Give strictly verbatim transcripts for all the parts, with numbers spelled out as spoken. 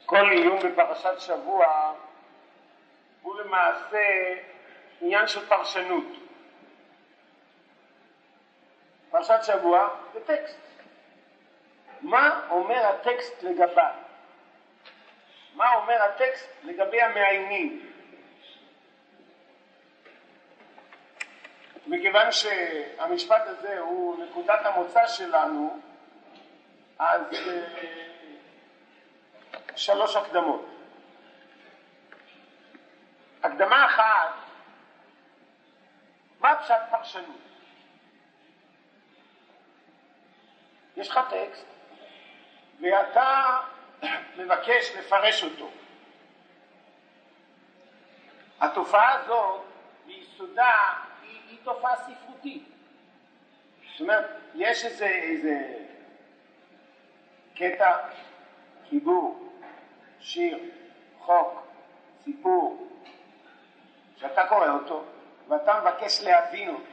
כל עיון בפרשת שבוע הוא למעשה עניין של פרשנות. פרשת שבוע זה טקסט. מה אומר הטקסט לגבי? מה אומר הטקסט לגבי המעיינים? מכיוון שהמשפט הזה הוא נקודת המוצא שלנו, אז שלוש הקדמות. הקדמה אחת, מה פשט פרשנות? יש לך טקסט ואתה מבקש לפרש אותו. התופעה הזאת ביסודה היא, היא תופעה ספרותית. זאת אומרת, יש איזה, איזה קטע, חיבור, שיר, חוק, סיפור, שאתה קורא אותו ואתה מבקש להבין אותו.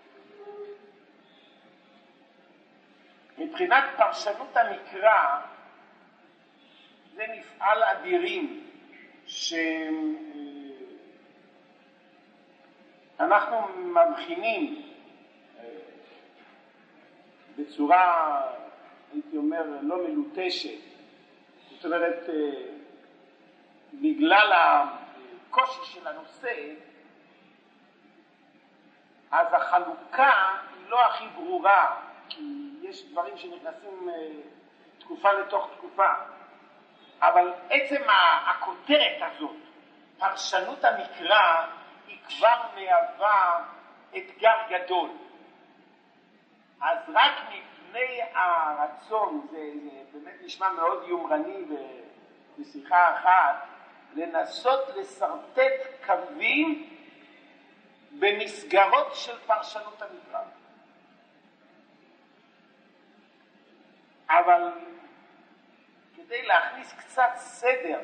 מבחינת פרשנות המקרא זה מפעל אדירים שאנחנו מבחינים בצורה, הייתי אומר, לא מלוטשת. זאת אומרת, בגלל הקושי של הנושא, אז החלוקה היא לא הכי ברורה, כי יש דברים שנכנסים תקופה לתוך תקופה. אבל עצם הכותרת הזאת, פרשנות המקרא, היא כבר מהווה אתגר גדול. אז רק מפני הרצון, זה, זה באמת נשמע מאוד יומרני בשיחה אחת, לנסות לסרטט קווים במסגרות של פרשנות המקרא. אבל כדי להכניס קצת סדר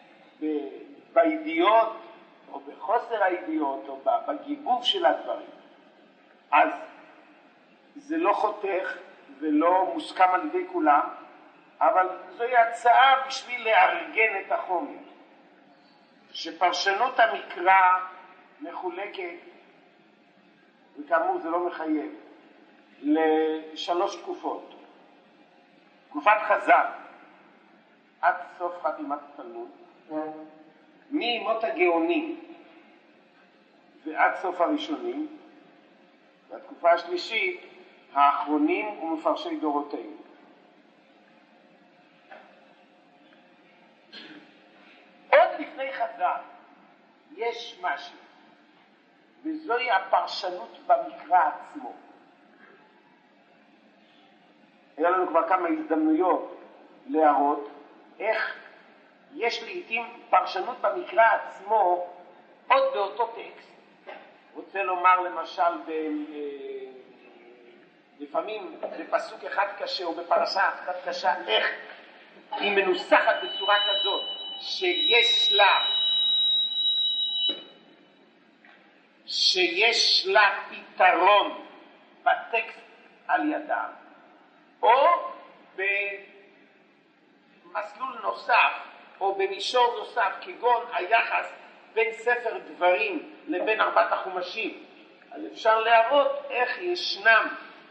בידיעות או בחוסר הידיעות או בגיבוב של הדברים, אז זה לא חותך ולא מוסכם על ידי כולם, אבל זוהי הצעה בשביל לארגן את החומר. שפרשנות המקרא מחולקת, וכאמור זה לא מחייב, לשלוש תקופות. תקופת חז"ל, עד סוף חתימת התלמוד, מימות הגאונים ועד סוף הראשונים, והתקופה השלישית, האחרונים ומפרשי דורותינו. עוד לפני חז"ל יש משהו, וזוהי הפרשנות במקרא עצמו. היה לנו כבר כמה הזדמנויות להראות איך יש לעתים פרשנות במקרא עצמו עוד באותו טקסט. רוצה לומר למשל ב... לפעמים בפסוק אחד קשה או בפרשה אחת קשה, איך היא מנוסחת בצורה כזאת שיש לה שיש לה פתרון בטקסט על ידה, או במסלול נוסף או במישור נוסף, כגון היחס בין ספר דברים לבין ארבעת החומשים. אז אפשר להראות איך ישנם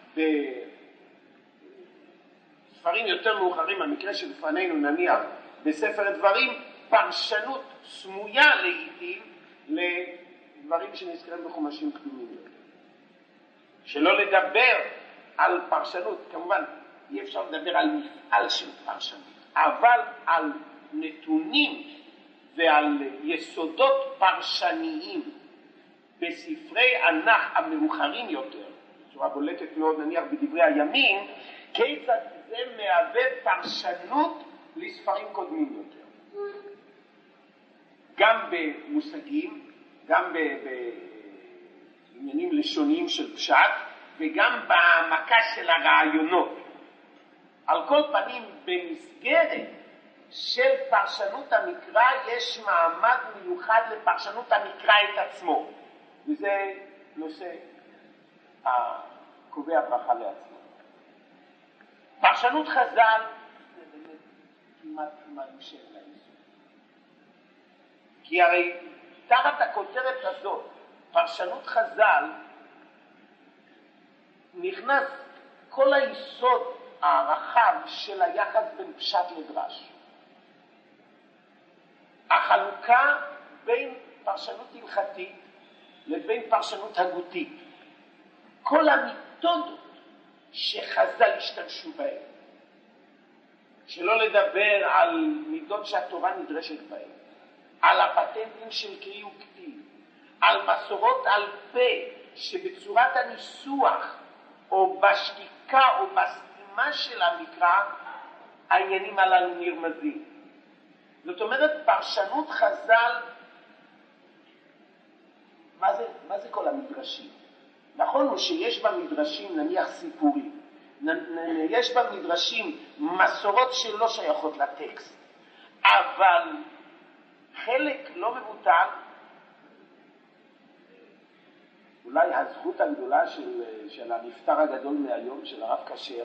בספרים יותר מאוחרים, המקרה שלפנינו נניח בספר דברים, פרשנות סמויה לעתים לדברים שנזכרים בחומשים קדומים. שלא לדבר על פרשנות, כמובן אי אפשר לדבר על מפעל של פרשנות, אבל על נתונים ועל יסודות פרשניים בספרי ענך המאוחרים יותר, בצורה בולטת מאוד נניח בדברי הימים, כיצד זה מהווה פרשנות לספרים קודמים יותר. גם במושגים, גם בעניינים לשוניים של פשט, וגם בהעמקה של הרעיונות. על כל פנים, במסגרת של פרשנות המקרא יש מעמד מיוחד לפרשנות המקרא את עצמו, וזה נושא הקובע ברכה לעצמו. פרשנות חז"ל זה באמת כמעט כמעט יושב לאיסור. כי הרי תחת הכותרת הזאת, פרשנות חז"ל, נכנס כל היסוד הרחב של היחס בין פשט לדרש. החלוקה בין פרשנות הלכתית לבין פרשנות הגותית. כל המתודות שחז"ל השתמשו בהן. שלא לדבר על מידות שהתורה נדרשת בהן. על הפטנטים של קריא וכתיב. על מסורות על פה שבצורת הניסוח או בשתיקה או בסתימה של המקרא העניינים הללו נרמזים. זאת אומרת, פרשנות חז"ל, מה זה, מה זה כל המדרשים? נכון הוא שיש במדרשים נניח סיפורים, יש במדרשים מסורות שלא שייכות לטקסט, אבל חלק לא מבוטל, אולי הזכות הגדולה של, של הנפטר הגדול מהיום, של הרב כשר,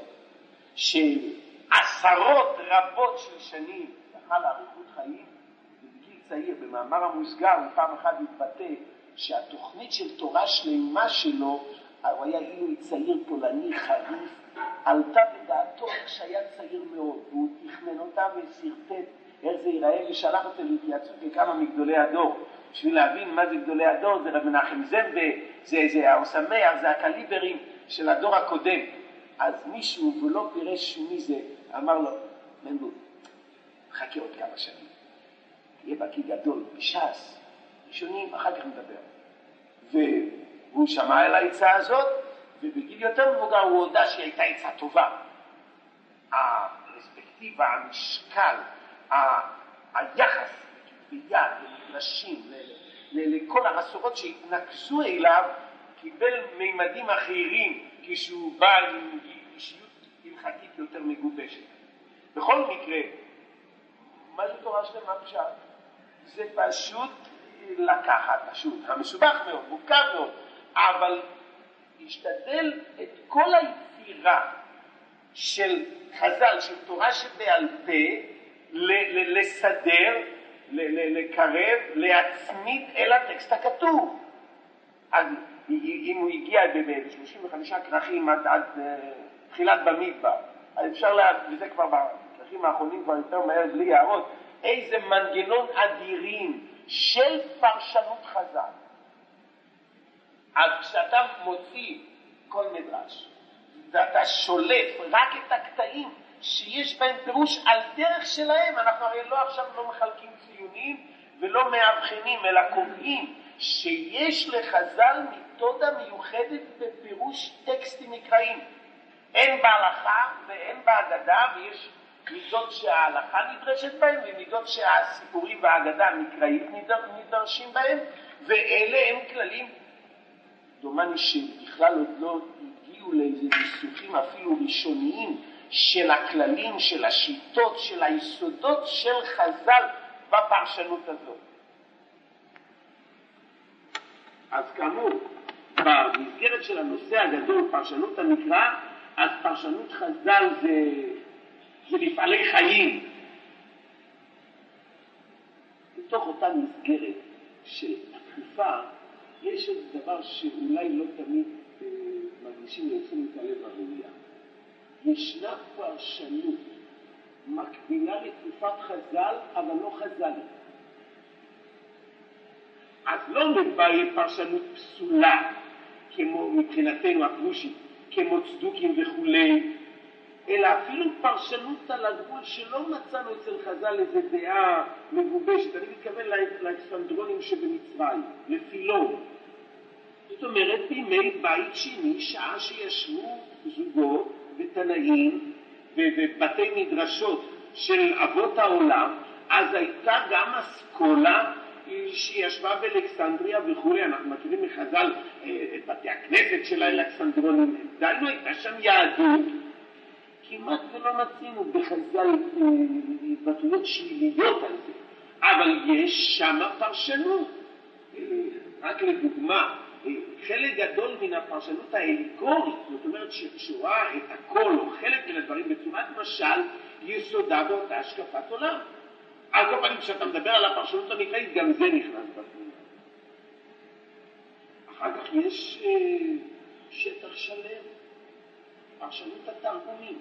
שעשרות רבות של שנים זכה לאריכות חיים, ובגיל צעיר, במאמר המוסגר, הוא פעם אחת התבטא שהתוכנית של תורה שלמה שלו, הוא היה אילו צעיר פולני חריף, עלתה בדעתו איך שהיה צעיר מאוד, והוא תכנן אותה וסרטט איך זה ייראה, ושלח אותה להתייעצות לכמה מגדולי הדור. בשביל להבין מה זה גדולי הדור, זה רב מנחם זמבה, זה, זה האוסמח, זה הקליברים של הדור הקודם. אז מישהו, ולא פירש מי זה, אמר לו, מנדל, חכה עוד כמה שנים. תהיה בקי גדול, בש"ס, ראשונים, אחר כך נדבר. והוא שמע על העצה הזאת, ובגיל יותר מבוגר הוא הודע שהיא הייתה עצה טובה. הפרספקטיבה, המשקל, היחס ביד, למדרשים, לכל המסורות שהתנקזו אליו, קיבל מימדים אחרים כשהוא בא עם אישיות הלכתית יותר מגובשת. בכל מקרה, מה זה תורה שלמה פשט? זה פשוט לקחת, פשוט, המסובך מאוד, מורכב מאוד, אבל להשתדל את כל היצירה של חז"ל, של תורה שבעל פה, לסדר, לקרב, להצמיד אל הטקסט הכתוב. אז אם הוא הגיע ב-שלושים וחמישה כרכים עד, עד תחילת במדבר, אז אפשר לה, וזה כבר בכרכים האחרונים כבר יותר מהר בלי הערות, איזה מנגנון אדירים של פרשנות חז"ל. אז כשאתה מוציא כל מדרש, ואתה שולף רק את הקטעים שיש בהם פירוש על דרך שלהם, אנחנו הרי לא עכשיו לא מחלקים ציונים ולא מאבחנים, אלא קובעים שיש לחז"ל מתודה מיוחדת בפירוש טקסטים מקראיים. אין בהלכה ואין בהגדה, ויש מידות שההלכה נדרשת בהם ומידות שהסיפורים וההגדה המקראית נדרשים בהם, ואלה הם כללים דומני שבכלל עוד לא הגיעו לאיזה ניסוחים אפילו ראשוניים של הכללים, של השיטות, של היסודות של חז"ל בפרשנות הזאת. אז כאמור, במסגרת של הנושא הגדול, פרשנות המקרא, אז פרשנות חז"ל זה, זה מפעלי חיים. בתוך אותה מסגרת של התקופה, יש עוד דבר שאולי לא תמיד אה, מרגישים לתשומת הלב הראויה. ישנה פרשנות מקבילה לתקופת חז"ל, אבל לא חז"לית. אז לא מביא פרשנות פסולה, כמו מבחינתנו הפרושית, כמו צדוקים וכולי, אלא אפילו פרשנות על הגבול שלא מצאנו אצל חז"ל איזו דעה מגובשת. אני מתכוון לאלכסנדרונים שבמצרים, לפילון. זאת אומרת, בימי בית שני, שעה שישבו זוגות ותנאים ובתי מדרשות של אבות העולם, אז הייתה גם אסכולה שישבה באלכסנדריה וכולי. אנחנו מכירים מחז"ל את בתי הכנסת של האלכסנדרונים. דיינו, הייתה שם יהדות. כמעט ולא מצינו בחז"ל התבטאויות שליליות על זה. אבל יש שם פרשנות. רק לדוגמה, חלק גדול מן הפרשנות האלגורית, זאת אומרת שרואה את הכל או חלק מן הדברים בצורת משל, יסודה באותה השקפת עולם. על כל פנים, כשאתה מדבר על הפרשנות המקראית, גם זה נכנס בתמונה. אחר כך יש אה, שטח שלם, פרשנות התרגומים.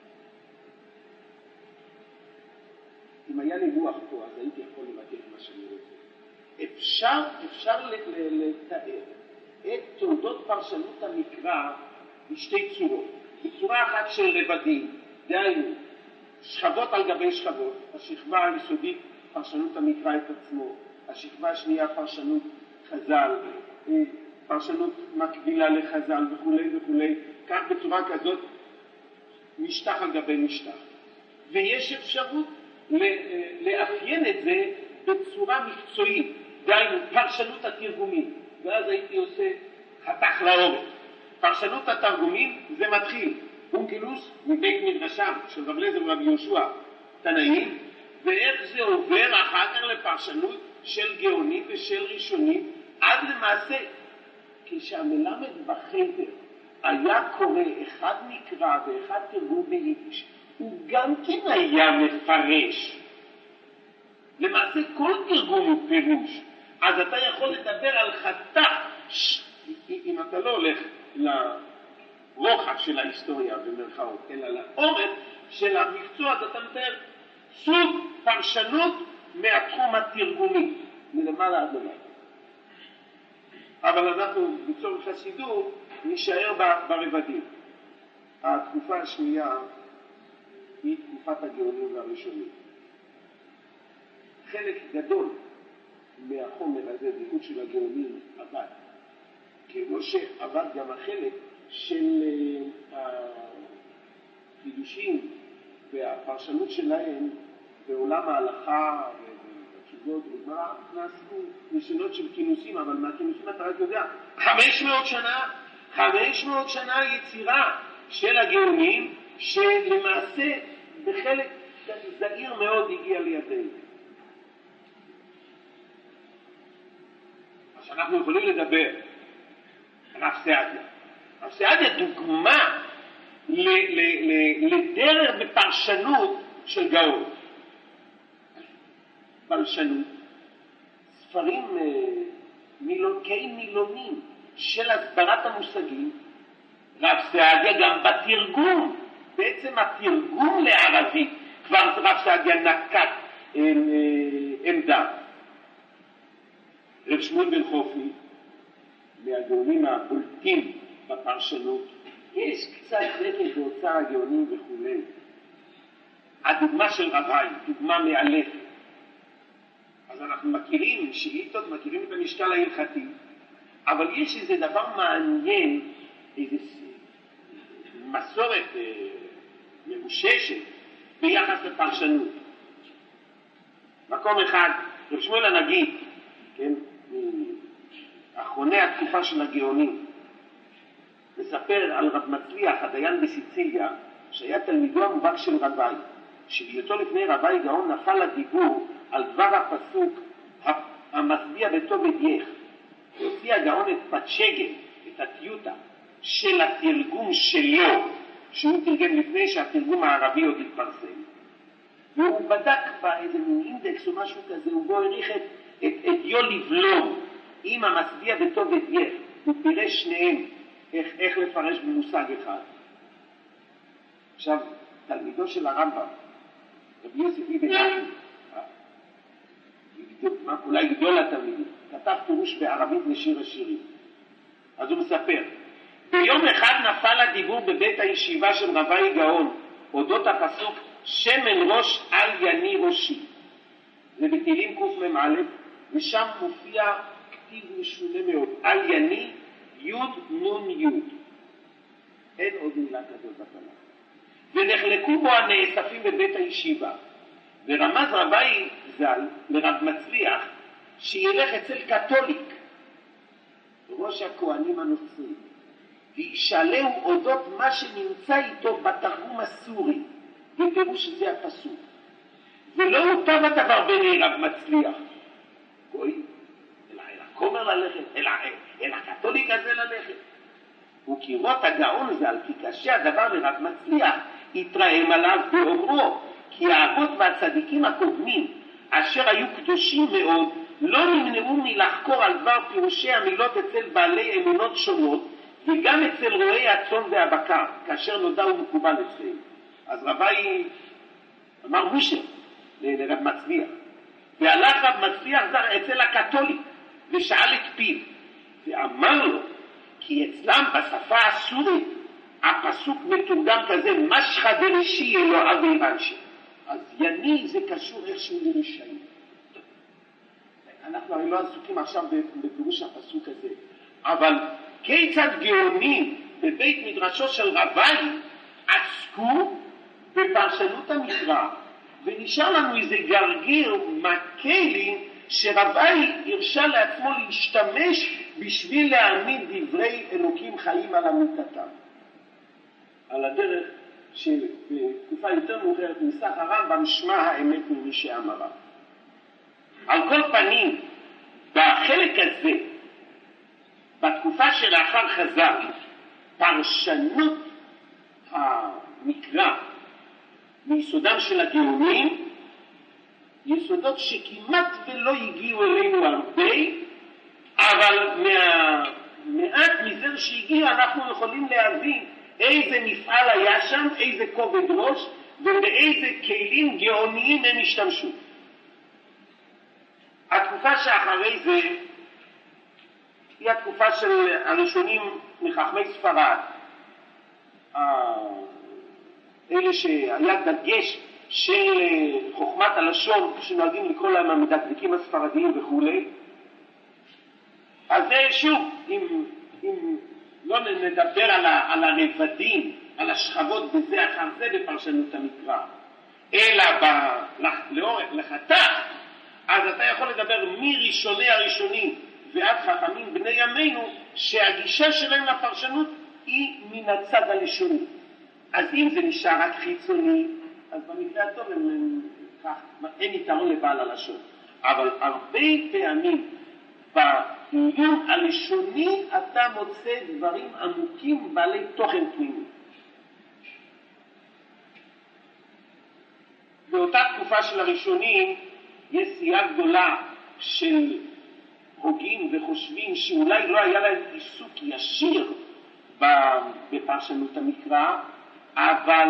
אם היה לי רוח פה, אז הייתי יכול לבטא מה שאני רוצה. אפשר, אפשר לתאר את תולדות פרשנות המקרא בשתי צורות. בצורה אחת של רבדים, דהיינו, שכבות על גבי שכבות, השכבה היסודית, פרשנות המקרא את עצמו, השכבה השנייה, פרשנות חז"ל, פרשנות מקבילה לחז"ל וכו' וכו', כך בצורה כזאת, משטח על גבי משטח. ויש אפשרות לאפיין את זה בצורה מקצועית, דהיינו, פרשנות התרגומים, ואז הייתי עושה חתך לאורך. פרשנות התרגומים זה מתחיל, אונקלוס מבית מדרשם של רב אליעזר ורבי יהושע תנאים, ואיך זה עובר אחר כך לפרשנות של גאונים ושל ראשונים, עד למעשה, כשהמלמד בחדר היה קורא אחד מקרא ואחד תרגום ביידיש, הוא גם כן היה מפרש. למעשה כל תרגום הוא פירוש, אז אתה יכול לדבר על חתך, אם אתה לא הולך לרוחב של ההיסטוריה במרכאות, אלא לאורך של המקצוע, אז אתה מתאר סוג פרשנות מהתחום התרגומי, מלמעלה עד למעלה. אבל אנחנו בצורך הסידור נשאר ברבדים. התקופה השנייה היא תקופת הגאונים והראשונים. חלק גדול מהחומר הזה, דיחות של הגאונים, עבד. כמו שעבד גם החלק של החידושים והפרשנות שלהם בעולם ההלכה והתשובות וגמרא, נעשו ניסיונות של כינוסים, אבל מהכינוסים אתה רק יודע, חמש מאות שנה, חמש מאות שנה יצירה של הגאונים, שלמעשה בחלק זהיר מאוד הגיע לידינו. אז אנחנו יכולים לדבר רב סעדיה. רב סעדיה דוגמה לדרך בפרשנות של גאון. פרשנות, ספרים מילונקי מילונים של הסברת המושגים, רב סעדיה גם בתרגום, בעצם התרגום לערבית, כבר רב סעדיה נקט עמדה. רב שמואל בן חופני, מהגאונים הבולטים בפרשנות, יש קצת רקע באוצר הגאונים וכו'. הדוגמה של רבי, דוגמה מאלפת. אז אנחנו מכירים שאילתות, מכירים את המשקל ההלכתי, אבל יש איזה דבר מעניין, איזו מסורת אה, מבוששת ביחס לפרשנות. מקום אחד, רב שמואל הנגיד, כן, מאחרוני התקופה של הגאונים, מספר על רב מצליח, הדיין בסיציליה, שהיה תלמידו המובהק של רבי, שבהיותו לפני רבי גאון נפל הדיבור על דבר הפסוק המשביע בטוב אדייך. הוציא הגאון את פצ'גן, את הטיוטה של התרגום שלו, שהוא תרגם לפני שהתרגום הערבי עוד התפרסם, והוא בדק באיזה מין אינדקס או משהו כזה, ובו העריך את, את, את יו לבלום עם המשביע בטוב אדייך. הוא פירש שניהם איך, איך לפרש במושג אחד. עכשיו, תלמידו של הרמב"ם, רבי יוסף אבן אחי, אולי גדול התלמידים, כתב פירוש בערבית לשיר השירים. אז הוא מספר, ביום אחד נפל הדיבור בבית הישיבה של רבי גאון, אודות הפסוק שמן ראש על יני ראשי. זה בתהילים קמ"א, ושם מופיע כתיב משונה מאוד, על יני יוד נון יוד. אין עוד מילה כזאת בתנ"ך. ונחלקו בו הנאספים בבית הישיבה, ורמז רבי ז"ל לרב מצליח שילך אצל קתוליק, ראש הכהנים הנוצרים, וישאלהו אודות מה שנמצא איתו בתרגום הסורי, בפירוש זה הפסוק. ולא הוטב הדבר בעיני רב מצליח, גוי, אלא אל הכומר ללכת, אלא אל הקתוליק הזה ללכת. וכראות הגאון ז"ל, כי קשה הדבר לרב מצליח, התרעם עליו ואומרו, כי האבות והצדיקים הקודמים, אשר היו קדושים מאוד, לא נמנעו מלחקור על דבר פירושי המילות אצל בעלי אמונות שונות, וגם אצל רועי הצאן והבקר, כאשר נודע ומקובל אצלם. אז רבי אמר מושר לרב מצליח, והלך רב מצליח אצל הקתוליק, ושאל את פיו, ואמר לו, כי אצלם בשפה הסורית, הפסוק מתורגם כזה, משחא דרישי אלוהיו ואיבנשי. אז יני זה קשור איכשהו לרשעים. אנחנו הרי לא עסוקים עכשיו בפירוש הפסוק הזה, אבל כיצד גאונים בבית מדרשו של רבי עסקו בפרשנות המקרא, ונשאר לנו איזה גרגיר מקלי שרבי הרשה לעצמו להשתמש בשביל להעמיד דברי אלוקים חיים על אמיתתם. על הדרך שבתקופה יותר מאוחרת ניסח הרמב"ם שמע האמת ממי שאמרה. על כל פנים, בחלק הזה, בתקופה שלאחר חז"ל, פרשנות המקרא מיסודם של הגאונים, יסודות שכמעט ולא הגיעו אלינו הרבה, אבל מהמעט מזה שהגיע אנחנו יכולים להבין איזה מפעל היה שם, איזה כובד ראש, ובאיזה כלים גאוניים הם השתמשו. התקופה שאחרי זה היא התקופה של הראשונים מחכמי ספרד, אלה שהיה דגש של חוכמת הלשון שנוהגים לקרוא להם המדקדקים הספרדיים וכו'. אז שוב, אם, אם לא נדבר על, ה, על הרבדים, על השכבות בזה אחר זה בפרשנות המקרא, אלא לאורך, לחתך, אז אתה יכול לדבר מראשוני הראשונים ועד חכמים בני ימינו, שהגישה שלהם לפרשנות היא מן הצד הלשוני. אז אם זה נשאר רק חיצוני, אז במקרה הטוב הם, הם, כך, אין יתרון לבעל הלשון. אבל הרבה פעמים בעיון הלשוני אתה מוצא דברים עמוקים בעלי תוכן פנימי. באותה תקופה של הראשונים יש סיעה גדולה של הוגים וחושבים שאולי לא היה להם עיסוק ישיר בפרשנות המקרא, אבל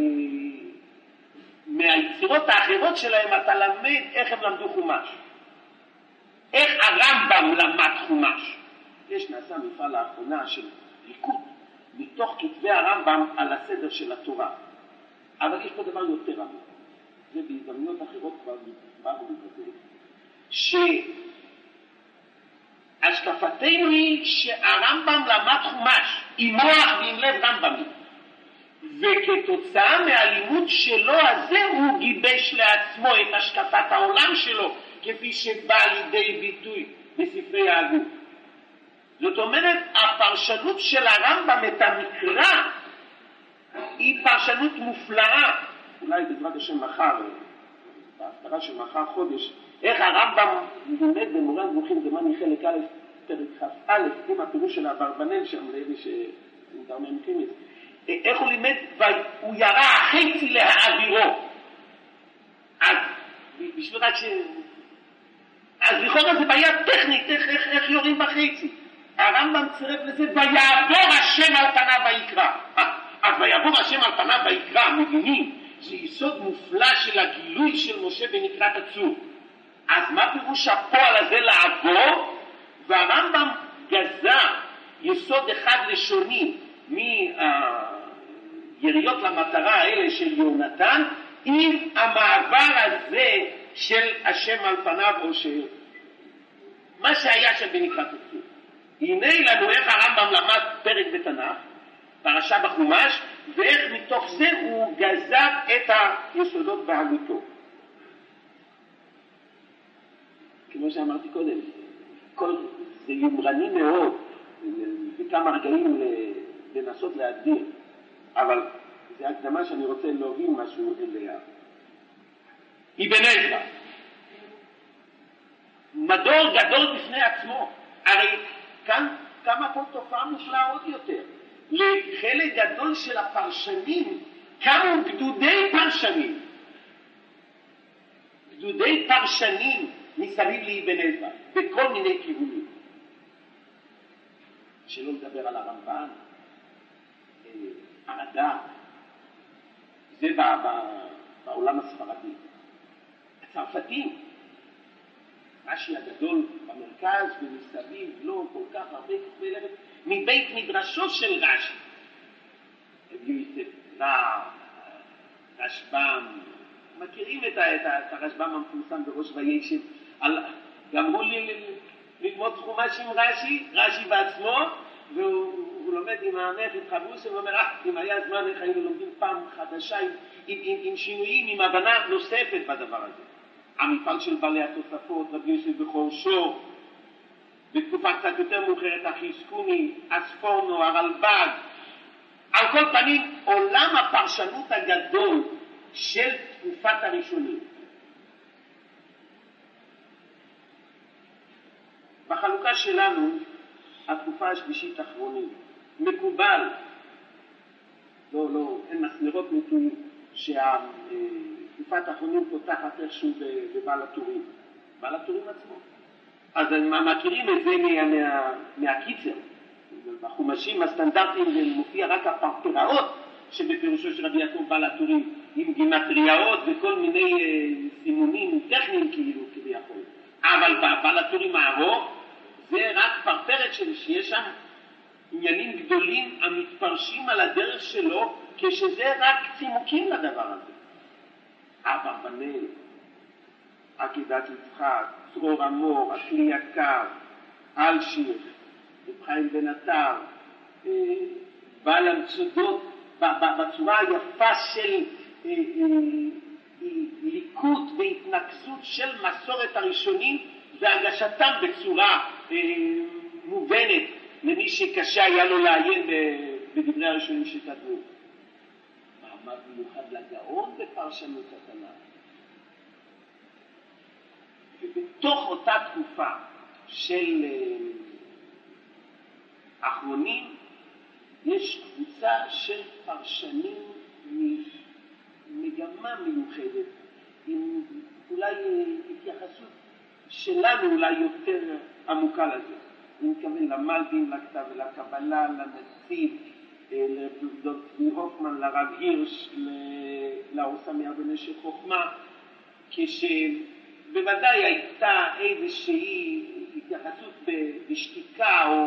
מהיצירות האחרות שלהם אתה למד איך הם למדו חומש, איך הרמב"ם למד חומש. יש נעשה מפעל לאחרונה של ריקוד מתוך כתבי הרמב"ם על הסדר של התורה, אבל יש פה דבר יותר עמוק, זה בהזדמנויות אחרות כבר דיברנו בזה, שהשקפתנו היא שהרמב"ם למד חומש עם מוח ועם לב רמב"מי, וכתוצאה מהלימוד שלו הזה הוא גיבש לעצמו את השקפת העולם שלו כפי שבא לידי ביטוי בספרי ההגות. זאת אומרת, הפרשנות של הרמב"ם את המקרא היא פרשנות מופלאה. אולי בעזרת השם מחר, בהפטרה של מחר חודש, איך הרמב"ם לימד במורה נבוכים דמני חלק א' פרק כ"א עם הפירוש של אברבנאל שם לאלה שמתרממכים את זה, איך הוא לימד, והוא ירה החצי להעבירו. אז בשביל רק ש... אז לכאורה זה בעיה טכנית, איך, איך, איך יורים בחצי. הרמב"ם צירף לזה, ויעבור השם על פניו ויקרא. אז ויעבור השם על פניו ויקרא, מבינים, זה יסוד מופלא של הגילוי של משה בנקרת הצור. אז מה פירוש הפועל הזה לעבור? והרמב"ם גזר יסוד אחד לשוני מיריות למטרה האלה של יונתן, עם המעבר הזה של השם על פניו, או של מה שהיה שם בנקרת הצור. הנה לנו איך הרמב"ם למד פרק בתנ"ך, פרשה בחומש, ואיך מתוך זה הוא גזר את היסודות בהגותו. כמו שאמרתי קודם, כל זה יומרני מאוד, בכמה רגעים לנסות להגדיר, אבל זה הקדמה שאני רוצה להוביל משהו אליה. אבן עזרא, מדור גדול בפני עצמו, הרי כאן כמה פה תופעה מופלאה עוד יותר. לחלק גדול של הפרשנים קמו גדודי פרשנים, גדודי פרשנים מסביב לאבן עזרא, בכל מיני כיוונים. שלא לדבר על הרמב"ן, הרד"ק, זה בעולם הספרדי. הצרפתים, רש"י הגדול במרכז ומסביב לא כל כך הרבה כתבי לכת, מבית מדרשו של רש"י. הביאו את נער, רשב"ם, מכירים את, את, את הרשב"ם המפורסם בראש וישב, גמרו לי ללמוד חומש עם רש"י, רש"י בעצמו, והוא לומד עם הנכד חבוס, הוא אומר, אה, אם היה זמן איך היינו לומדים פעם חדשה עם, עם, עם, עם שינויים, עם הבנה נוספת בדבר הזה. המפעל של בעלי התוספות, רבי יוסף בכור שור, בתקופה קצת יותר מאוחרת, החזקוני, אספורנו, הרלב"ג. על כל פנים, עולם הפרשנות הגדול של תקופת הראשונים. בחלוקה שלנו, התקופה השלישית האחרונים, מקובל, לא, לא, אין מסמרות נתונים, שהתקופת האחרונים פותחת איכשהו בבעל הטורים, בעל הטורים עצמו. אז מכירים את זה מה, מה, מהקיצר, בחומשים הסטנדרטיים זה מופיע רק הפרפראות שבפירושו של רבי יעקב בעל הטורים, עם גימטריות וכל מיני אה, סימונים טכניים כאילו כביכול. אבל בעל הטורים הארוך זה רק פרפרת של שיש שם עניינים גדולים המתפרשים על הדרך שלו, כשזה רק צימוקים לדבר הזה. אברבנאל, עקדת יצחק, צרור המור, הכלי יקר, אלשיר, חיים בן עטר, בעל המצודות בצורה היפה של ליקוט והתנקזות של מסורת הראשונים והגשתם בצורה מובנת למי שקשה היה לו לעיין בדברי הראשונים שכתבו. מעמד מיוחד לגאון בפרשנות התנ"ך. ובתוך אותה תקופה של אחרונים יש קבוצה של פרשנים ממגמה מיוחדת עם אולי התייחסות שלנו אולי יותר עמוקה לזה. אני מתכוון למלבים, לכתב ולקבלה, לנציב, לדוד הופמן, לרב הירש, לאורסמיה במשך חוכמה, כשבוודאי הייתה איזושהי התייחסות בשתיקה או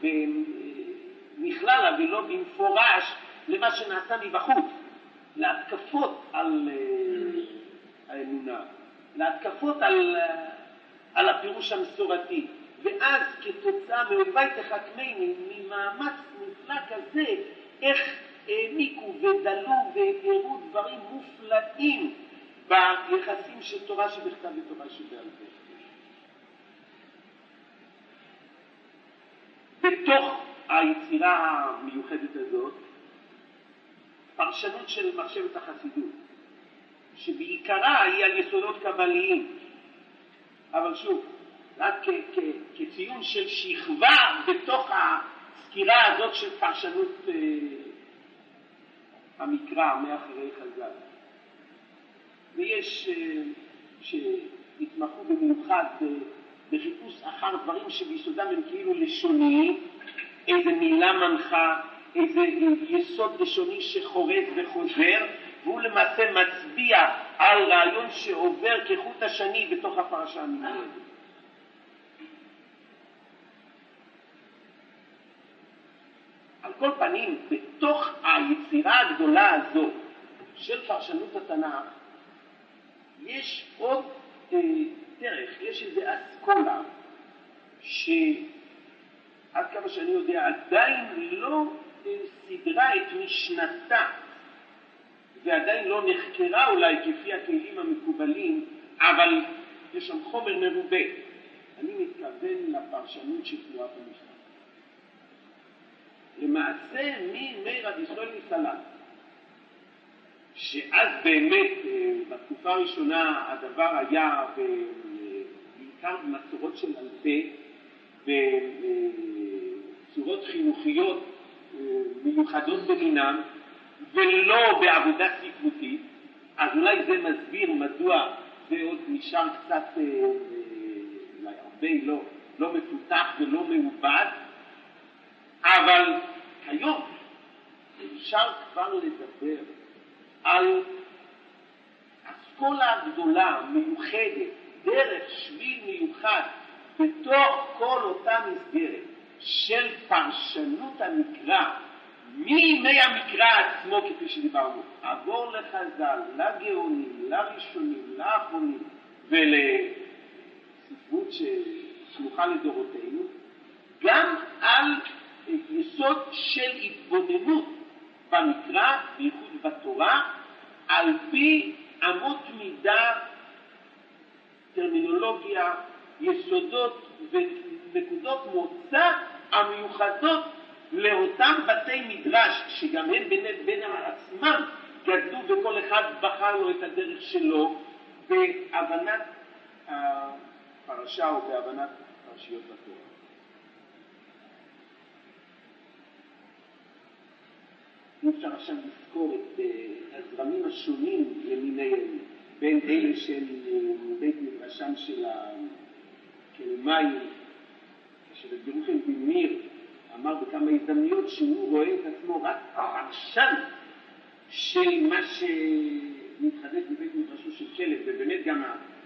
בכלל, אבל לא במפורש, למה שנעשה מבחוץ, להתקפות על האמונה, להתקפות על, על הפירוש המסורתי. ואז כתוצאה מאולי תחכמני, ממאמץ נפלא כזה, איך העמיקו ודלו והראו דברים מופלאים ביחסים של תורה שבכתב ותורה שבעל פה. בתוך היצירה המיוחדת הזאת, פרשנות של מחשבת החסידות, שבעיקרה היא על יסודות קבליים, אבל שוב, רק כ- כ- כציון של שכבה בתוך הסקירה הזאת של פרשנות אה, המקרא מאחרי חז"ל. ויש אה, שהתמחו במיוחד אה, בחיפוש אחר דברים שביסודם הם כאילו לשוניים, איזה מילה מנחה, איזה יסוד לשוני שחורז וחוזר, והוא למעשה מצביע על רעיון שעובר כחוט השני בתוך הפרשה המיוחדת. על כל פנים, בתוך היצירה הגדולה הזו של פרשנות התנ"ך, יש עוד אה, דרך, יש איזו אסכולה שעד כמה שאני יודע עדיין לא אה, סדרה את משנתה ועדיין לא נחקרה אולי כפי הכלים המקובלים, אבל יש שם חומר מרובה. אני מתכוון לפרשנות של תנועת המשנה. למעשה ממי רבי ישראל מסלנט, שאז באמת בתקופה הראשונה הדבר היה בעיקר במצורות של אל פה, בצורות חינוכיות מיוחדות במינם, ולא בעבודה ספרותית, אז אולי זה מסביר מדוע ועוד נשאר קצת אה, אה, הרבה לא, לא מפותח ולא מעובד, אבל היום אפשר כבר לדבר על אסכולה גדולה, מיוחדת, דרך שביל מיוחד, בתוך כל אותה מסגרת של פרשנות המקרא, מימי המקרא עצמו, כפי שדיברנו, עבור לחז"ל, לגאונים, לראשונים, לאחרונים, ולספרות שסמוכה לדורותינו, גם על יסוד של התבוננות במקרא, בייחוד בתורה, על פי אמות מידה, טרמינולוגיה, יסודות ונקודות מוצא המיוחדות לאותם בתי מדרש, שגם הם בין, בין עצמם גדלו וכל אחד בחר לו את הדרך שלו בהבנת הפרשה או בהבנת פרשיות התורה. אפשר עכשיו לזכור את הזרמים השונים למיניהם, בין אלה של בית מדרשם של הקלמאים, כשרב ירוחם בן מאיר אמר בכמה הזדמנויות שהוא רואה את עצמו רק פרשן של מה שמתחדש בבית מדרשו של כלב, ובאמת גם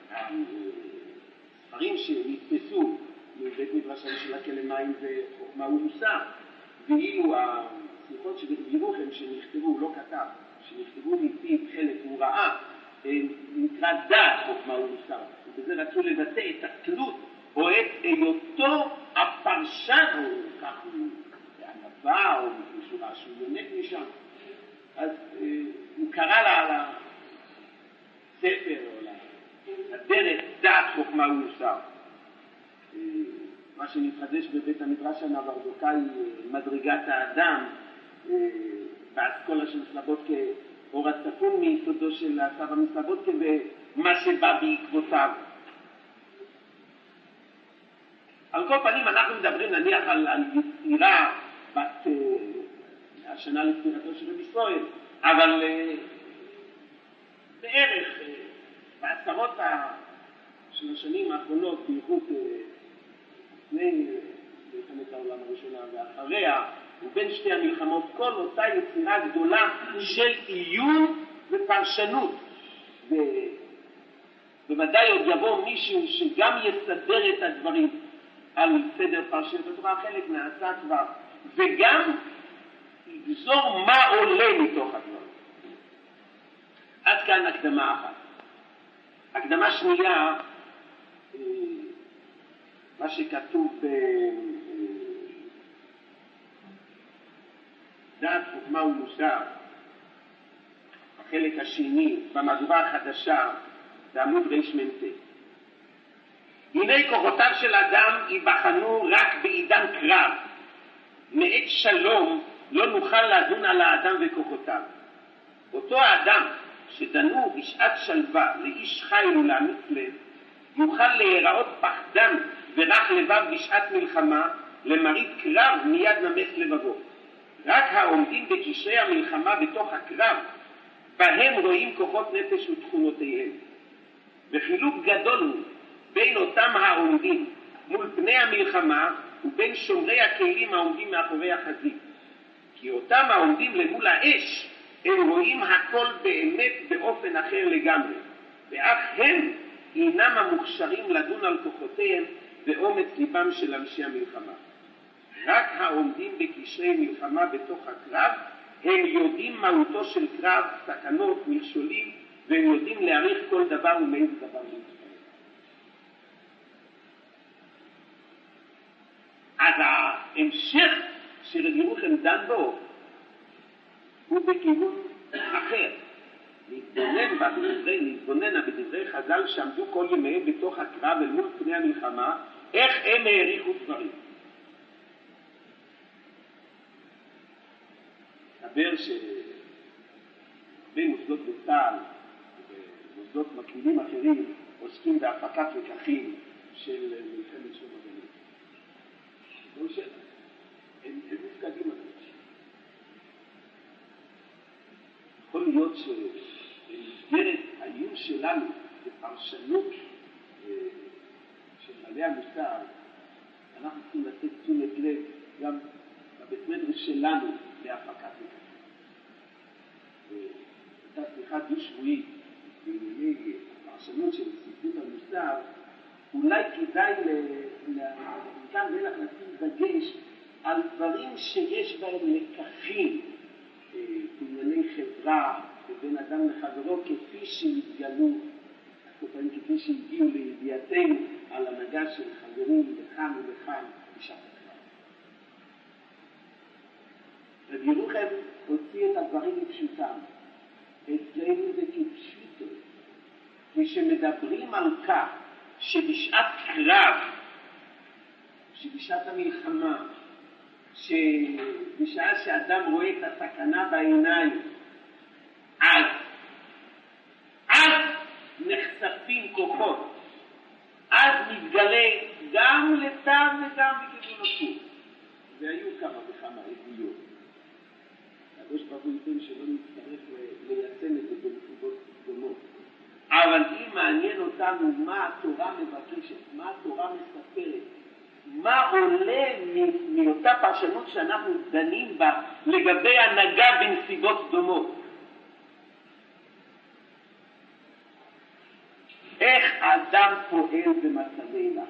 הספרים שנתפסו בבית מדרשם של הקלמאים זה חוכמה ומוסר, ואילו הסליחות של רב ירוחם שנכתבו, הוא לא כתב, שנכתבו מפיו חלק הוא ראה, נקרא דעת חוכמה ומוסר, ובזה רצו לבטא את התלות או את היותו הפרשן, או כך הוא בענבה, או משהו שהוא יונק משם. אז אה, הוא קרא לה על הספר, או לדרך דעת חוכמה ומוסר. אה, מה שנתחדש בבית המדרש המרדכי, מדרגת האדם, אה, באסכולה של סלבודקה, אור הצפון מיסודו של הסבא מסלבודקה, ומה שבא בעקבותיו. על כל פנים אנחנו מדברים נניח על, על יצירה בת uh, השנה לפטירתו של רבי ישראל, אבל uh, בערך uh, בעשרות ה... של השנים האחרונות, בייחוד uh, לפני מלחמת uh, העולם הראשונה ואחריה, ובין שתי המלחמות, כל אותה יצירה גדולה של עיון ופרשנות. ו... בוודאי עוד יבוא מישהו שגם יסדר את הדברים על סדר פרשיות התורה, חלק נעשה כבר, וגם יגזור מה עולה מתוך הדברים. עד כאן הקדמה אחת. הקדמה שנייה, מה שכתוב בדעת חוכמה ומוסר, החלק השני, במהדורה החדשה, בעמוד רמ"ט. הנה כוחותיו של אדם ייבחנו רק בעידן קרב. מעת שלום לא נוכל לדון על האדם וכוחותיו. אותו האדם שדנו בשעת שלווה לאיש חיל ולאמיץ לב, יוכל להיראות פחדן ורח לבב בשעת מלחמה, למראית קרב מיד נמס לבבו. רק העומדים בקשרי המלחמה בתוך הקרב, בהם רואים כוחות נפש ותכונותיהם. וחילוק גדול הוא בין אותם העומדים מול פני המלחמה ובין שומרי הכלים העומדים מאחורי החזית. כי אותם העומדים למול האש הם רואים הכל באמת באופן אחר לגמרי, ואך הם אינם המוכשרים לדון על כוחותיהם ואומץ ליבם של אנשי המלחמה. רק העומדים בקשרי מלחמה בתוך הקרב הם יודעים מהותו של קרב, סכנות, מכשולים, והם יודעים להעריך כל דבר ומאיזה דבר להתפעל. אז ההמשך שרב ירוחם דן בו הוא בכיוון אחר. להתבונן בה בדברי, להתבונן בדברי חז"ל שעמדו כל ימיהם בתוך הקרב אל מול פני המלחמה, איך הם העריכו דברים. דבר שהרבה מוסדות בצה"ל ומוסדות מקבילים אחרים עוסקים בהפקת לקחים של מלחמת שלום הגליל. לא שאלה, הם מופקדים על זה. יכול להיות שבמסגרת העיון שלנו הפרשנות של בעלי המוסר, אנחנו צריכים לתת תשומת לב גם בבית מדרש שלנו להפקת לקחים. הייתה שיחה דו-שבועית בענייני הפרשנות של ספרות המוסר, אולי כדאי מכאן ואילך לשים דגש על דברים שיש בהם לקחים בענייני חברה ובין אדם לחברו, כפי שהתגלו, כפי שהגיעו לידיעתנו על הנהגה של חברים לכאן ולכאן בשעת הכלל. רבי ירוחם הוציא את הדברים לפשוטם. אצלנו זה כפשוטו, כשמדברים על כך שבשעת קרב, שבשעת המלחמה, שבשעה שאדם רואה את הסכנה בעיניים, אז, אז נחשפים כוחות, אז מתגלה גם לטעם וגם בכיוון הפוך. והיו כמה וכמה עדויות. הקדוש ברוך הוא ייתן שלא נצטרך ליישם את זה בנסיבות דומות. אבל אם מעניין אותנו מה התורה מבקשת, מה התורה מספרת, מה עולה מאותה פרשנות שאנחנו דנים בה לגבי הנהגה בנסיבות דומות. איך האדם פועל במצבי לחץ.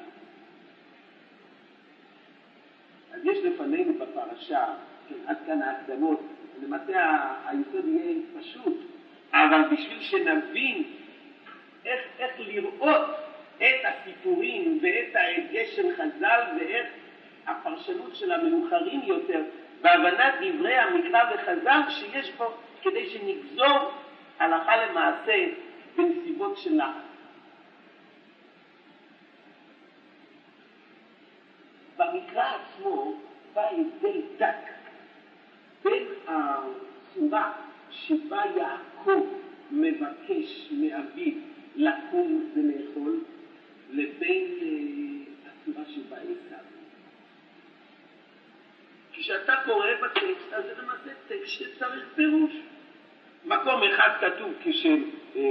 אז יש לפנינו בפרשה, כן, עד כאן ההקדמות, למעשה היסוד יהיה פשוט, אבל בשביל שנבין איך, איך לראות את הסיפורים ואת ההדגש של חז"ל ואיך הפרשנות של המאוחרים יותר בהבנת דברי המקרא וחז"ל שיש בו כדי שנגזור הלכה למעשה בנסיבות של לחץ. במקרא עצמו בא הבדל דק בין הצורה שבה יעקב מבקש מאביו לקום ולאכול לבין הצורה שבה עשיו. כשאתה קורא בטקסט, אז זה למעשה טקסט שצריך פירוש. מקום אחד כתוב כשנכנס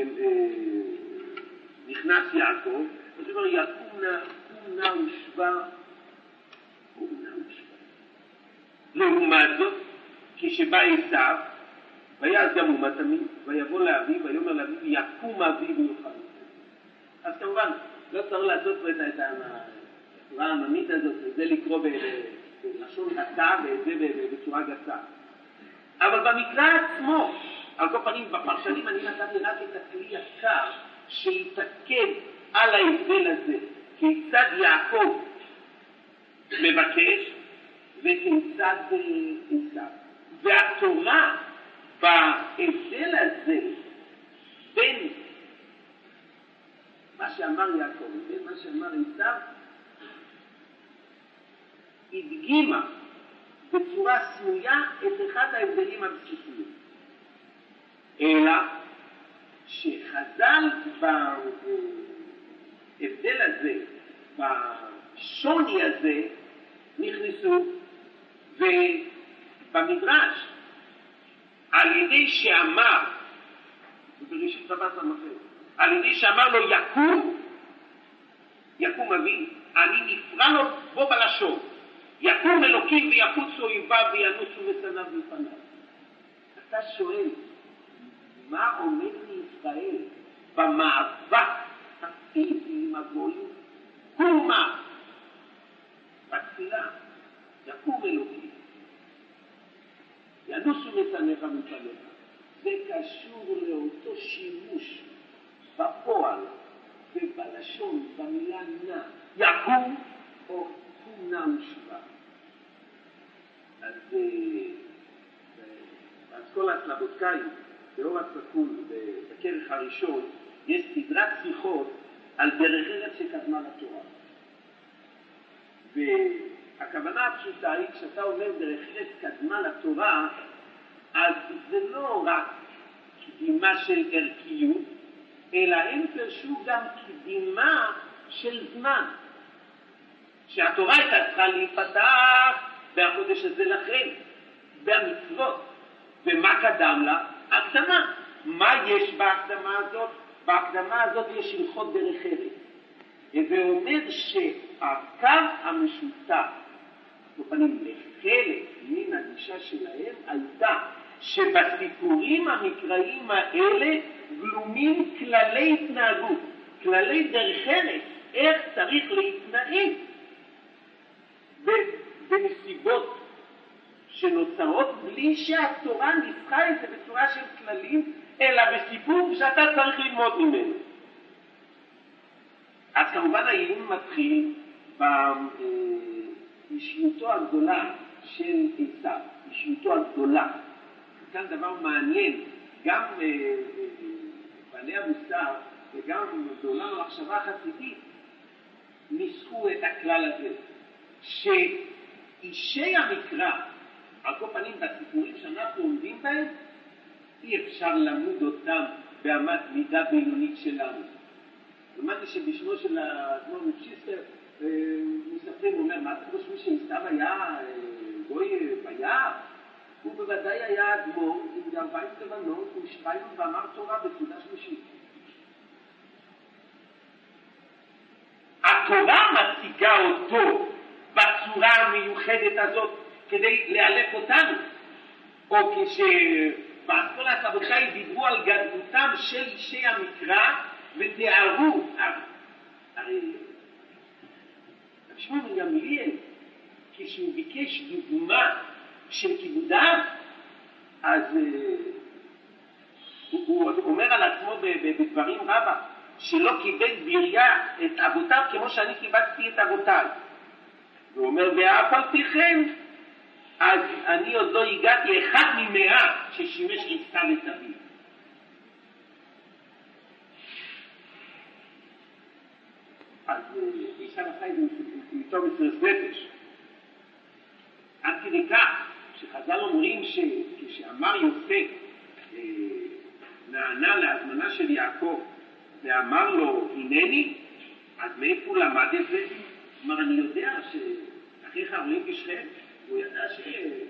יעקב, אז הוא אומר יקום נא ושבע, קום נא ושבע. לעומת זאת, כשבא עשיו, ויעש גם אומה תמיד, ויבוא לאביו, ויאמר לאביו, יקום אביו ויאכל. אז כמובן, לא צריך לעשות פה את הצורה העממית הזאת, וזה לקרוא בלשון גסה, וזה בצורה גסה. אבל במקרא עצמו, על כל פנים, בפרשנים אני נתתי רק את הכלי יקר, שיתעכב על ההבדל הזה, כיצד יעקב מבקש, וכיצד עשיו. והתורה, בהבדל הזה, בין מה שאמר יעקב ובין מה שאמר עשיו, הדגימה בצורה סמויה את אחד ההבדלים הבסיסיים. אלא שחז"ל בהבדל הזה, בשוני הזה, נכנסו, ובמדרש, על ידי שאמר, בראשית שבת המחר, על ידי שאמר לו יקום, יקום אבי, אני נפרע לו בו בלשון, יקום אלוקים ויחוצו אויביו וינוסו משנאיו מפניו. אתה שואל, מה עומד לישראל במאבק הפיזי עם הגויים? הוא מה? בתפילה, יקום אלוקים, ינוסו משנאיך מפניך. זה קשור לאותו שימוש בפועל ובלשון, במילה נע, יקום או קום נע ושבע. אז באסכולת סלבודקאית, באור הצפון, בכרך הראשון, יש סדרת שיחות על דרך ארץ שקדמה לתורה. והכוונה הפשוטה היא, כשאתה אומר דרך ארץ קדמה לתורה, אז זה לא רק קדימה של ערכיות, אלא הם פרשו גם קדימה של זמן. שהתורה הייתה צריכה להיפתח בחודש הזה לכם, במצוות. ומה קדם לה? הקדמה. מה יש בהקדמה הזאת? בהקדמה הזאת יש הלכות דרך ארץ. הווה אומר שהקו המשותף, בפנים לחלק מן הגישה שלהם, הייתה שבסיפורים המקראיים האלה גלומים כללי התנהגות, כללי דרך ארץ, איך צריך להתנהג בנסיבות שנוצרות בלי שהתורה ניסחה את זה בצורה של כללים, אלא בסיפור שאתה צריך ללמוד ממנו. אז כמובן העיון מתחיל באישיותו הגדולה של עשיו, אישיותו הגדולה. כאן דבר מעניין, גם בעלי המוסר וגם בעולם המחשבה החסידית ניסחו את הכלל הזה, שאישי המקרא, על כל פנים בסיפורים שאנחנו עומדים בהם, אי אפשר למוד אותם באמת מידה בינונית שלנו. למדתי שבשמו של האדמו"ר מפשיסטר מספרים, הוא אומר, מה אתם חושבים שעשיו היה גוי ביער? הוא בוודאי היה אדמו"ר עם גרביים לבנות, הוא שריים ואמר תורה בסעודה שלישית. התורה מציגה אותו בצורה המיוחדת הזאת כדי לאלף אותנו, או כשבאסכולת רבותיי דיברו על גדלותם של אישי המקרא ותיארו, הרי שמואל גמליאל כשהוא ביקש דוגמה של כיבודיו, אז הוא אומר על עצמו בדברים רבה שלא קיבל בריה את אבותיו כמו שאני קיבלתי את אבותיי. הוא אומר, ואף על פי כן, אז אני עוד לא הגעתי אחד ממאה ששימש עשיו את אביו. אז עשיו עשה את זה מתוך מסירות נפש. עד כדי כך שחז"ל אומרים שכשאמר יוסף נענה להזמנה של יעקב ואמר לו הנני, אז מאיפה הוא למד את זה? אמר, אני יודע שאחיך רואים כשכם, הוא ידע ש...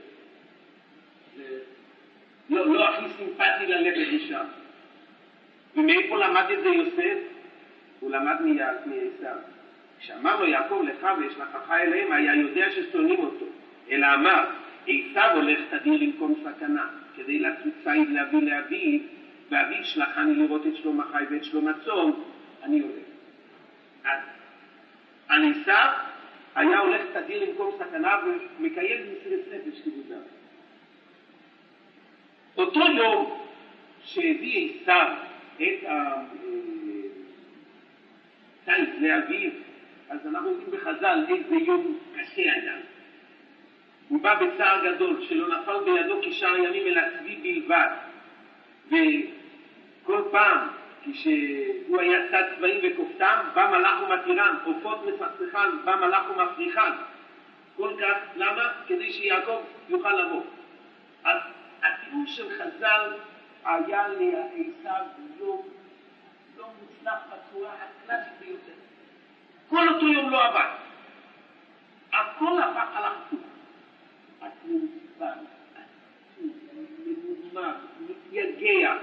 לא, לא הכי סימפטי ללכת לשם. ומאיפה למד את זה יוסף? הוא למד מעשיו. כשאמר לו יעקב לך וישלחך אליהם, היה יודע ששונאים אותו. אלא אמר, עשיו הולך תדיר למקום סכנה, כדי לצוד ציד להביא לאביו, ואביו שלחני לראות את שלום החי ואת שלום הצאן, אני הולך. אז על עשיו היה הולך תדיר למקום סכנה ומקיים מסירות נפש כיבודיו. אותו יום שהביא עשיו את הציד לאביו, אז אנחנו יודעים בחז"ל איזה יום קשה היה. הוא בא בצער גדול שלא נפל בידו כשאר ימים אלא צבי בלבד, וכל פעם כשהוא היה צד צבעים וכופתם בא מלאך ומתירן, עופות מסכסכן בא מלאך ומפריחן. כל כך למה? כדי שיעקב יוכל לבוא. אז התיאור של חז"ל היה לעשיו יום לא מוצלח בצורה הקלאסית ביותר. כל אותו יום לא עבד, הכל הפך על החטוף. התמודבן, ממומר, מתייגע.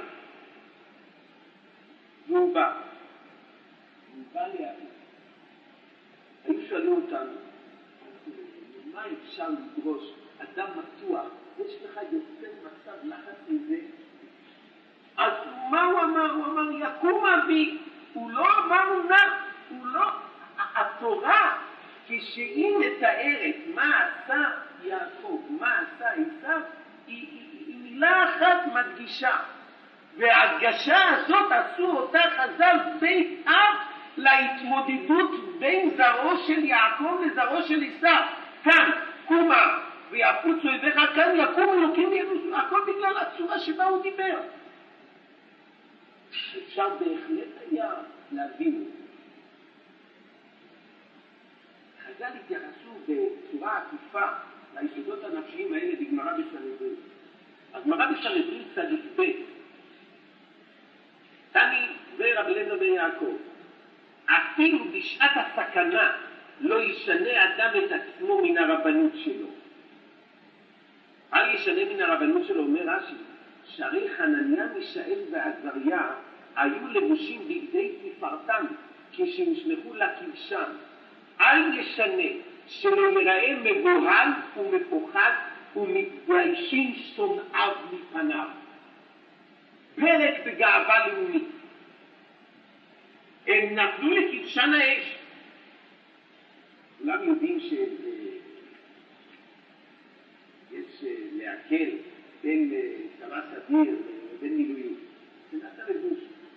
והוא בא. הוא בא להגיד. היו שואלים אותנו, מה אפשר לדרוש? אדם מתוח, יש לך יוצא מצב לחץ מזה? אז מה הוא אמר? הוא אמר, יקום אבי. הוא לא אמר נע, הוא לא... התורה, כשהיא מתארת מה עשה יעקב, מה עשה עשיו, היא, היא, היא מילה אחת מדגישה. וההדגשה הזאת עשו אותה חז"ל בית אב להתמודדות בין זרעו של יעקב לזרעו של עשיו. כאן קומה ויפוצו אויביך, כאן יקום אלוקים ירושלים. הכל בגלל הצורה שבה הוא דיבר. אפשר בהחלט היה להבין. חז"ל התייחסו בצורה עקיפה ליסודות הנפשיים האלה בגמרא בסנהדרין. הגמרא בסנהדרין צדיק ב' תני ורב אליעזר בן יעקב, אפילו בשעת הסכנה לא ישנה אדם את עצמו מן הרבנות שלו. אל ישנה מן הרבנות שלו, אומר רש"י, שהרי חנניה, מישאל ועזריה היו לבושים בגדי תפארתם כשנשלחו לכבשן. אל ישנה שלא יראה מבוהל ומפוחד ומתביישים שונאיו מפניו. פרק בגאווה לאומית. הם נפלו לכבשן האש. כולם יודעים שיש להקל בין צבא סדיר ובין מילואים. מבחינת הלבוש.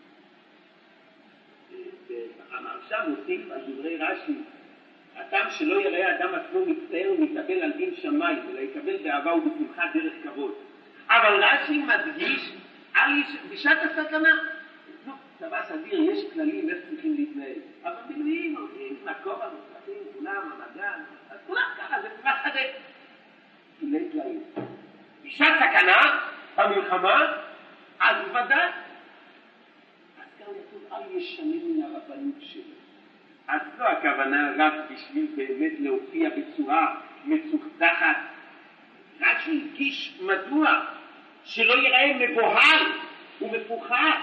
המרשם מוסיף על דברי רש"י, הטעם שלא יראה אדם עצמו מצטער ומתאבל על דין שמיים, אלא יקבל באהבה ובשמחה דרך כבוד. אבל רש"י מדגיש על בשעת הסכנה. נו, צבא סדיר יש כללים איך צריכים להתנהל. אבל מילואים הולכים, מקום המוצאים, כולם, המגן, אז כולם ככה, זה צבא סדיר. תילי תלאים. בשעת סכנה, במלחמה, אז ודאי. אז כאן כתוב, אל ישנה מן הרבנות שלו. אז לא הכוונה רק בשביל באמת להופיע בצורה מצוחצחת. רק שהדגיש מדוע שלא יראה מבוהל ומפוחד.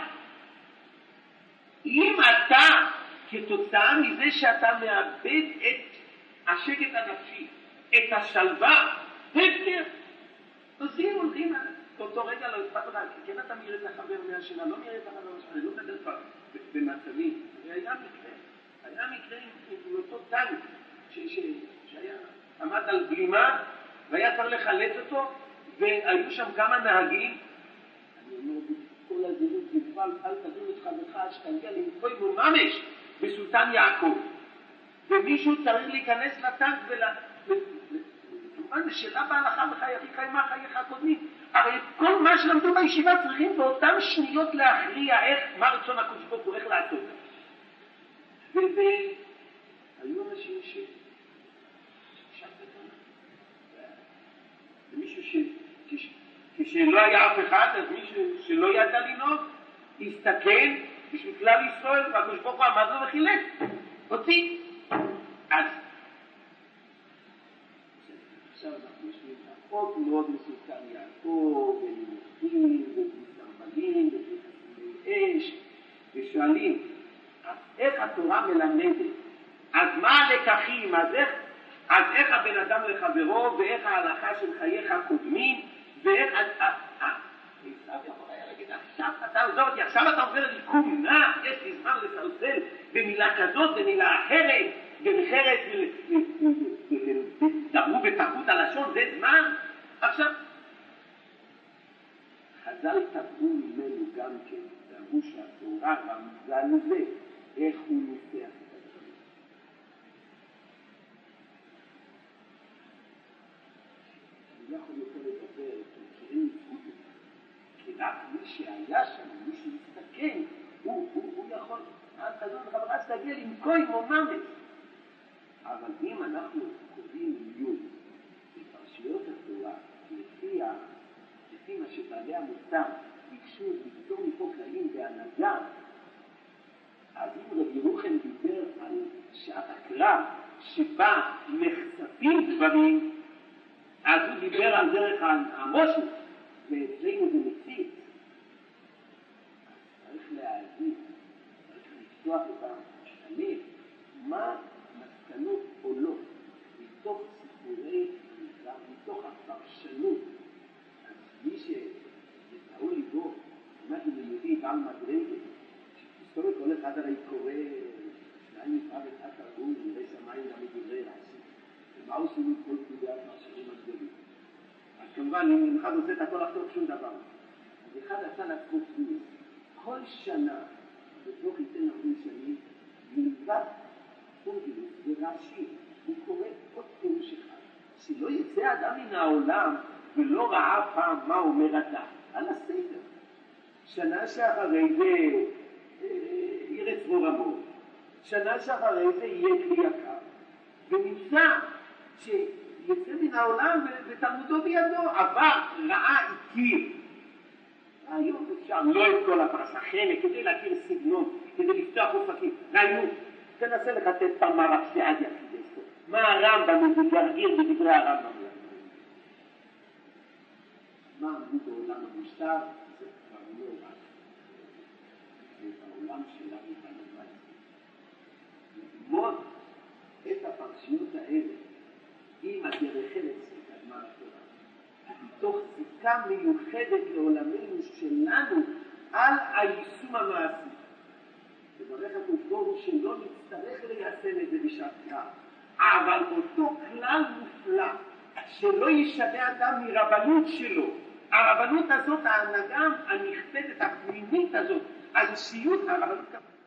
אם אתה, כתוצאה מזה שאתה מאבד את השקט הנפשי, את השלווה, הפקר, עושים, הולכים, באותו רגע לא אכפת לך, כן אתה מראה את החבר מהשנה, לא מראה את החבר מהשנה, אני לא מדבר כבר במצבים. היה מקרה, היה מקרה עם אותו טנק שהיה עמד על בלימה והיה צריך לחלץ אותו, והיו שם כמה נהגים. אני אומר, כל הזירות נפל, אל תדון את חברך עד שתגיע למקוי ממש בסולטן יעקב. ומישהו צריך להיכנס לטנק ול... כמובן, זה שאלה בהלכה בחייכי חיימה חייך הקודמים. הרי כל מה שלמדו בישיבה צריכים באותן שניות להכריע איך, מה רצון הקודש ברוך הוא, איך לעשות. והיו אנשים ש... ששת בטונה. ומישהו ש... כשלא היה אף אחד, אז מישהו שלא ידע לנהוג, הסתכן בשביל כלל ישראל, והקודש ברוך הוא עמד לו וחילק. אותי. אז עכשיו אנחנו יושבים לחוק מאוד מסוכן יעקב, ולימודים, ומסרבלים, וחסמי אש, ושואלים, אז איך התורה מלמדת? אז מה הלקחים? אז איך, אז איך הבן אדם לחברו, ואיך ההלכה של חייך הקודמים, ואיך... עכשיו אתה עוזר אותי, עכשיו אתה עובר ליקום נע, יש לי זמן לסלסל במילה כזאת, במילה אחרת, במחרת, דברו בתרבות הלשון, זה זמן. עכשיו, חז"ל תבעו ממנו גם כן, דברו שהתורה רמזה לזה, איך הוא נוסח את הדברים. אני לא יכול יותר לדבר, כי אין נפות את זה. כי רק מי שהיה שם, מי שמסתכן, הוא, הוא, הוא יכול, אז תדון לחברה שתגיע למקוי מוממת. אבל אם אנחנו קוראים עיון בפרשיות התורה, לפי, ה... לפי מה שבעלי המוסר ביקשו לפתור מפה כללים בהנהגה, אז אם רבי ירוחם דיבר על שעת הקרב שבה נחשפים דברים, אז הוא דיבר על דרך המושל, ואצלנו זה מציץ. צריך להגיד, צריך לפתוח את הלב, מה מסקנות עולות מתוך סיפורי המקרא, מתוך הפרשנות. אז מי שיתאו ליבו, עמד ליהודי בעל מדרגה, שתסתובב כל אחד הרי קורא שניים מפעל את התרגום, נראה שמיים גם מדברי רש"י. ומה עושים את כל פקודי הפרשנים הגדולים? אז כמובן, אם אחד עושה את הכל לחתוך שום דבר. אז אחד עשה לעצמו פניס. כל שנה, בתוך ייתן הרבה שנים, מלבד פונדילוס ורש"י, הוא קורא עוד פירוש אחד. שלא יצא אדם מן העולם ולא ראה פעם מה אומר אתה. על הסדר. שנה שאחרי זה ירץ רורמות. שנה שאחרי זה יהיה כלי יקר. ונמצא שיצא מן העולם ותלמודו בידו, עבר, ראה, הכיר. היום אפשר לא את כל הפרשה, חלק, כדי להכיר סגנון, כדי לפתוח אופקים. ראינו, תנסה לחטט פעם מה רב סעדיה כדי סוף. מה הרמב"ם מתגרגר בדברי הרמב"ם? מה עמדו בעולם המוסר? זה כבר לא רק. העולם שלנו בלמד. ללמוד את הפרשיות האלה עם הדרך ארץ שקדמה לתורה. מתוך זיקה מיוחדת לעולמנו שלנו על היישום המעשי. וברך התופדור שלא נצטרך ליישם את זה בשעת קרב. אבל אותו כלל מופלא שלא ישנה אדם מרבנות שלו. הרבנות הזאת, ההנהגה הנכבדת, הפנימית הזאת, האישיות, הרבנות